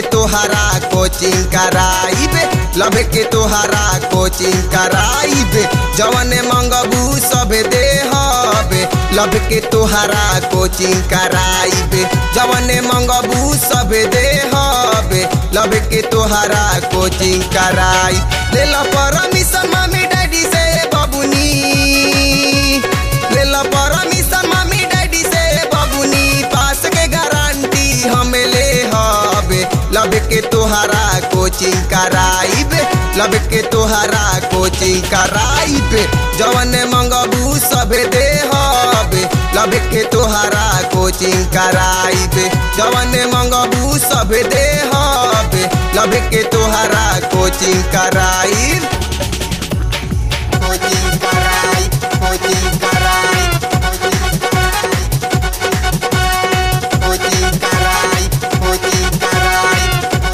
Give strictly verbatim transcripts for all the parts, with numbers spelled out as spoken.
के तोहरा coaching कराइबे love के तोहरा कोचिंग कराइबे जवने मंगबू सबे दे हबे लभ के तोहरा कोचिंग कराइबे जवने मंगबू सबे दे हबे लभ के तोहरा कोचिंग कराई ले लो परमिशन मम्मी डैडी से बबुनी ले लो परमिशन मम्मी डैडी से बबुनी पास के गारंटी हमें ले हबे लभ के तोहरा कोचिंग कराइबे लभ के तोहरा कोचिंग कराइबे जवने मंगबू सबे दे हबे लभ के तोहरा कोचिंग कराइबे जवने मंगबू सबे दे हबे लभ के तोहरा कोचिंग कराई कोचिंग कराई कोचिंग कराई कोचिंग कराई कोचिंग कराई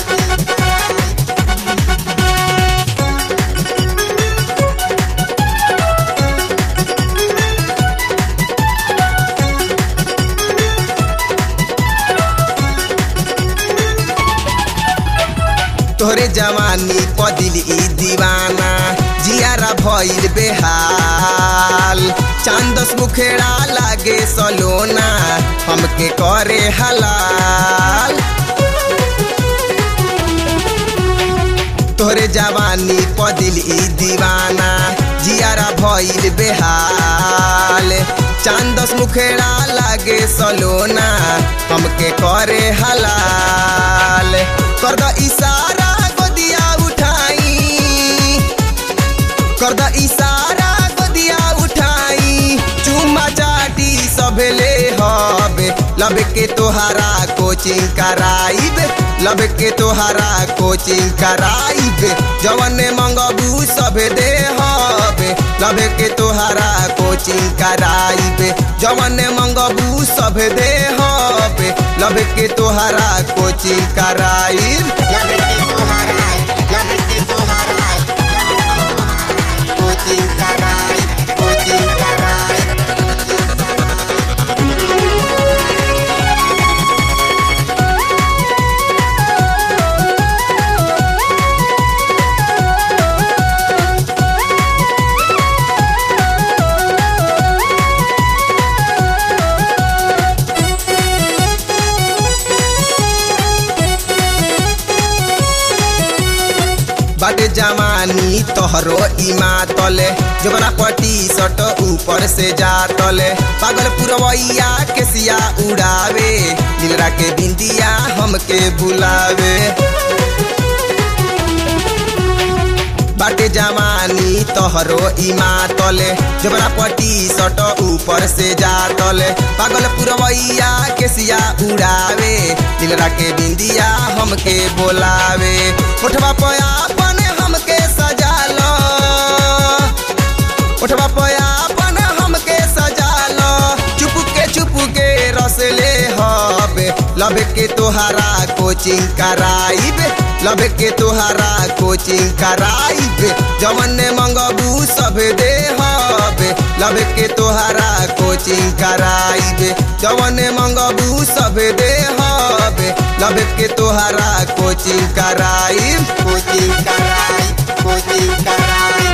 तोहरे जवानी पदिल ई दीवाना जियारा भइल बेहाल चांदस मुखेड़ा लागे सलोना हमके करे हलाल तोहरे जवानी पदिल ई दीवाना जियारा भइल बेहाल चांदस मुखेड़ा लागे सलोना हमके करे हलाल कर द इशारा गोदिया उठाई कर द इशारा गोदिया उठाई चुम्मा चाटी सबे ले हबे लभ के तोहरा कोचिंग कराइबे लभ के तोहरा कोचिंग कराइबे जवने मंगबू सबे दे हबे लभ के तोहरा कोचिंग कराइबे जवने मंगबू सबे दे हबे लभ के तोहरा कोचिंग कराई लभ के तोहरा लभ के तोहरा कोचिंग कराई कोचिंग कराई बाटे जवानी तोहरो इमा तले जबरा पटी सट ऊपर से जा तले पागल पुरवैया के सिया उड़ावे दिलरा के बिंदिया हमके बुलावे बाटे जवानी तोहरो इमा तले जबरा पटी सट ऊपर से जा तले पागल पुरवैया के सिया उड़ावे दिलरा के बिंदिया हमके बोलावे उठवा पया अपन हमके सजा लो उठवा पया अपन हमके सजा लो चुप के चुप के रस ले हबे लभ के तोहरा कोचिंग कराइबे लभ के तोहरा कोचिंग कराइबे जवने मंगबू सबे दे हबे लभ के तोहरा कोचिंग कराइबे जवने मंगबू सबे दे हबे लभ के तोहरा कोचिंग कराई कोचिंग कराई कोचिंग कराई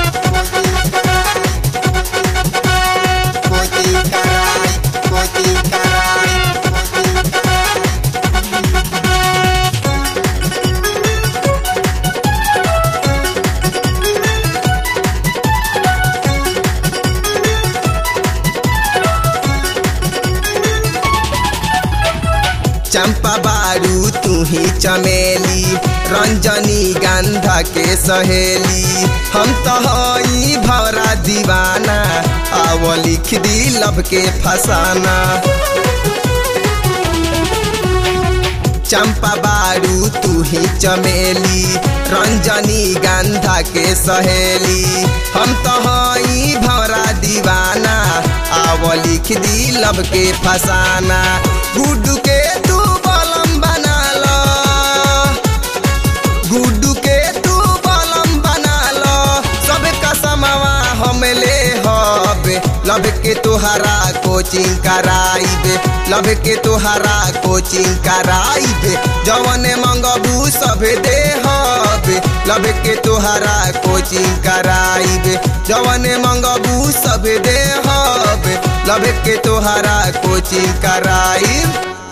कोचिंग कराई कोचिंग कराई चंपा बारू तू ही चमेली रंजनी गंधा के सहेली हम तो हई भौरा दीवाना आव लिख दी लब के फसाना चंपा बारू तू ही चमेली रंजनी गंधा के सहेली हम तो हई भौरा दीवाना आव लिख दी लब के फसाना गुड्डू के तू बलम बना लो गुड्डू के तू बलम बना लो सब कसमवा हम ले हबे लब के तू तोहरा कोचिंग कराइबे लभ के तोहरा कोचिंग कराइबे जवने मंगबू सभे दे हबे लभ के तोहरा कोचिंग कराइबे जवने मंगबू सभे दे हबे लभ के तोहरा कोचिंग कराइब।